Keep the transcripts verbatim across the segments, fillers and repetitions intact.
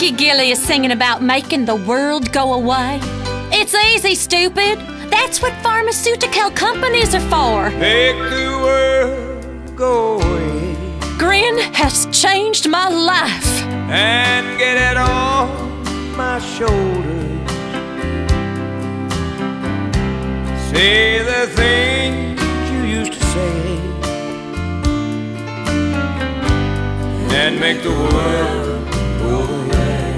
Mickey Gilley is singing about making the world go away. It's easy, stupid. That's what pharmaceutical companies are for. Make the world go away. Grin has changed my life. And get it off my shoulders. Say the things you used to say. And make the world go away.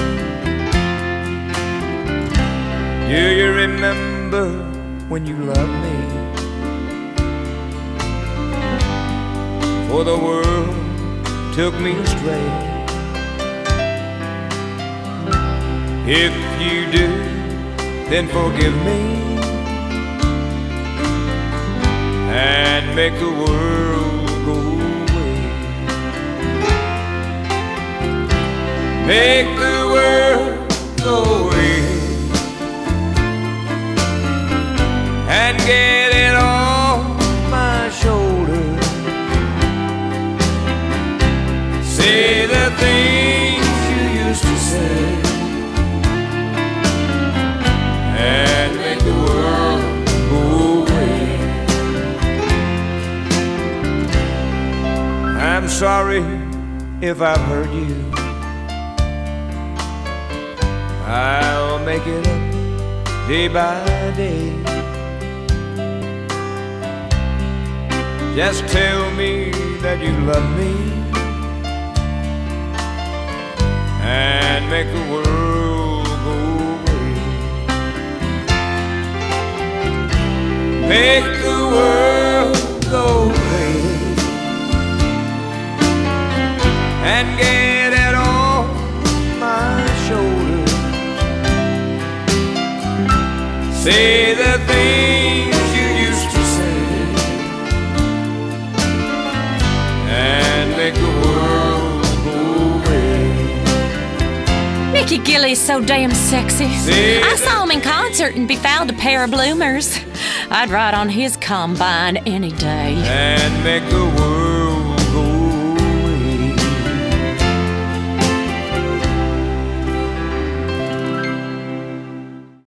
Do you remember when you loved me? For the world took me astray. If you do, then forgive me and make the world go away. Make the world go away and get it off my shoulders. Say the things you used to say and make the world go away. I'm sorry if I've hurt you. I'll make it up day by day. Just tell me that you love me and make the world go away. Make the world go away and get it off my shoulders. Say the things you used to say and make the world go away. Mickey Gilley's so damn sexy. See I saw him in concert and befouled a pair of bloomers. I'd ride on his combine any day. And make the world